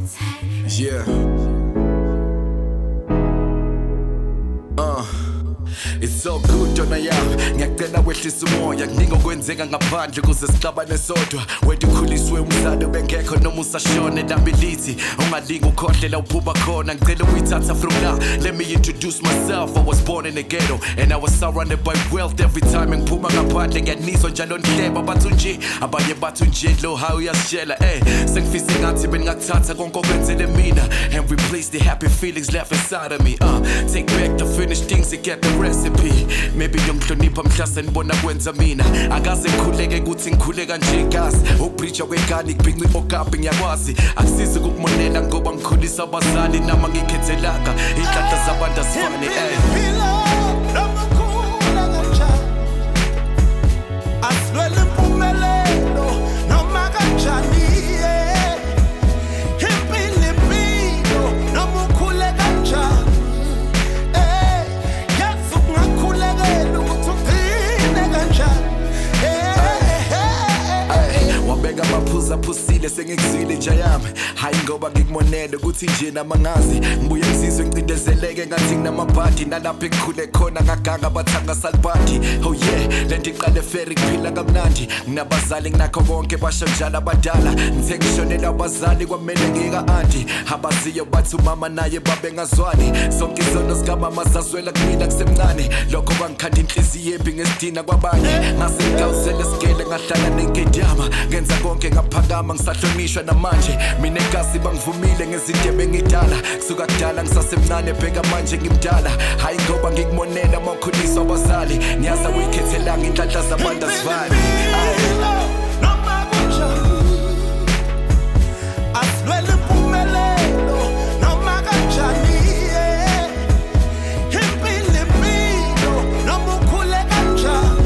Yeah. It's so good dona yami ngiyacela wehlisa umoya kuningi okwenzeka ngaphandle kuze sixabane sodwa wethu ukhuliswe umhlalo bengekho noma usashone labilithi ungalingi ukhohlela uphuba khona ngicela ukuyithatha from now. Let me introduce myself. I was born in the ghetto and I was surrounded by wealth every time ngiphuma ngaphandle ngiyanizwa njalo ndleba bathu nje abanye bathu nje lo how uyasitshela sengifise ngathi beningakuthatha konke okwenzele mina and replace the happy feelings left inside of me. Take back the finished things and get the recipe. Maybe ngiyomhlonipha mhlase nibona kwenza mina akaze ngikhuleke ukuthi ngikhule kanje gas ubridge kwegani kubhinqa okapi ngiyakwazi akusizi ukukumonela ngoba ngikhulisa abazali nama ngikhethelanga inhlanhla zabantu asifane Aswele impumelelo noma kanjani impilo noma ukhule kanjani wabeka amaphuzu aphusile sengikuzile nje yami hayi ngoba ngikumonele ukuthi nje namangazi ngibuye ngizizwe ngicindezeleke ngathi nginamabhadi nalapho engikhule khona ngaganga bathanga salibhadi. Oh yeah, lento iqale ferry kuphila kamnandi nginabazali nginakho konke basho njalo abadala ngithe ngishonela abazali kwamele ngika-anti abaziyo bathi umama naye babengazwani sonke izono zikamama zazwela kumina kusemncane lokho kwangikhanda inhliziyo embi ngesidina kwabanye ngase ngigawuzele sigele ngahlala nenkedama ngenza konke ngaphakama ngisahlonishwa namanje mina enkasi bangivumile ngezinto ebengidala kusuka kudala ngisasemncane bheka manje ngimdala hayi ngoba ngikumonela amakhuliso abazali ngiyaza uyikhethelanga inhlanhla zabantu asifani noma kunjani aswele impumelelo noma kanjani impilo noma ukhule kanjani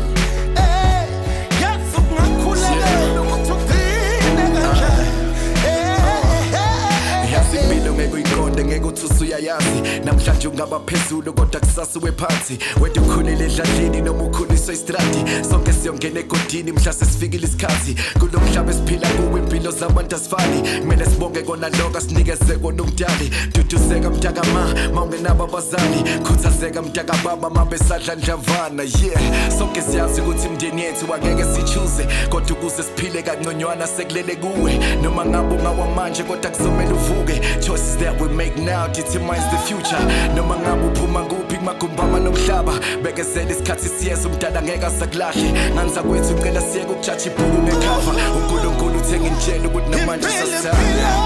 ngekuthi uyayazi namhlanje ungaba phezulu kodwa kusasa wephansi wethu ukhulele edladleni noma ukhuliswa istradi sonke siyongena egodini mhlase sifikile isikhathi kulomhlaba esiphila kuwo impilo zabantu asifani kumele sibonge kona lokho sinikeze kona umdali duduzeka mntaka mawungenabo abazali khuthazeka mntaka baba mabesadla ndlavana yeah sonke siyazi ukuthi imndeni yethu angeke sichuze kodwa ukuze siphile kangconywana sekulele kuwe noma ngabe ungawamanje kodwa kuzomela uvuke choices that we make now determines the future noma ngabe uphuma kuphi kumagumbama nomhlaba bekezela isikhathi siyeza umdala ngeke asakulahle nganza kwethu ngicela siye ukujaji ibhuku ngekhava uNkulunkulu uthenga intshela ukuthi namanje sasithanda